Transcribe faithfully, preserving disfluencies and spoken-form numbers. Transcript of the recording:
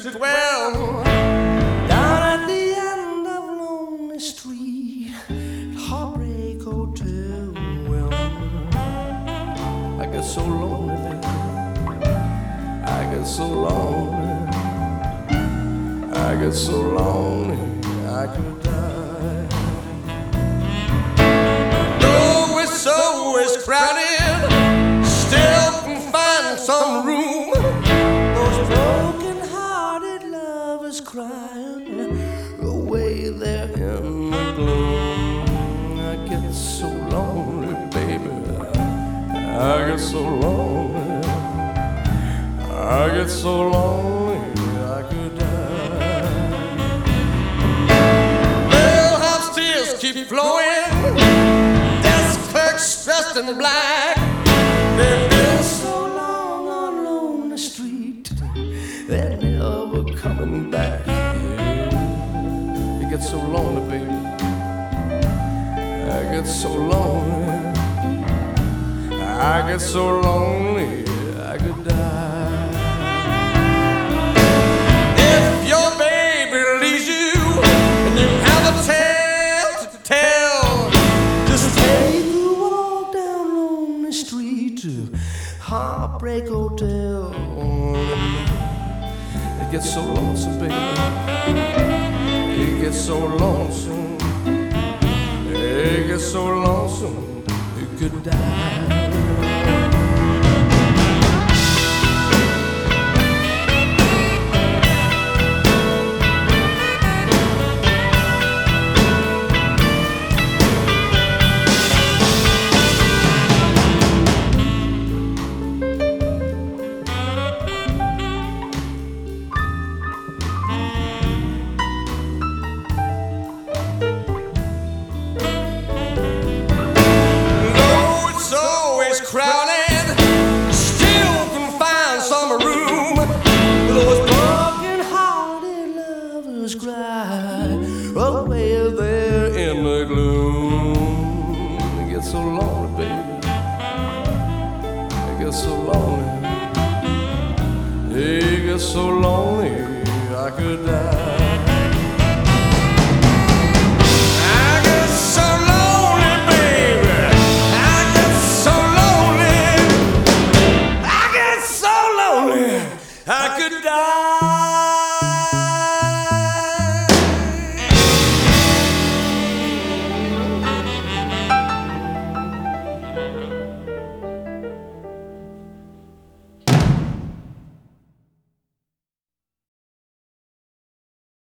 dwell down at the end of Lonely Street, Heartbreak Hotel. Well, I get so lonely, baby. I get so lonely. I get so lonely I could die. Though it's always crowded, still can find some room. Those broken-hearted lovers crying away there in the gloom. I get so lonely, baby. I get so lonely. I get so lonely I could die. Bellhop's tears keep flowing, desk clerks dressed in black. They've been so long on Lonely Street, they're never coming back. Yeah. It gets so lonely, baby. I get so lonely. I get so lonely I could die. If your baby leaves you and you have a tale to tell, just take a walk down Lonely Street to Heartbreak Hotel. It gets so lonesome, baby. It gets so lonesome. It gets so lonesome you could die. Crowded, still can find some room. Those broken-hearted lovers cry away there in the gloom. It gets so lonely, baby. It gets so lonely. It gets so lonely I could die.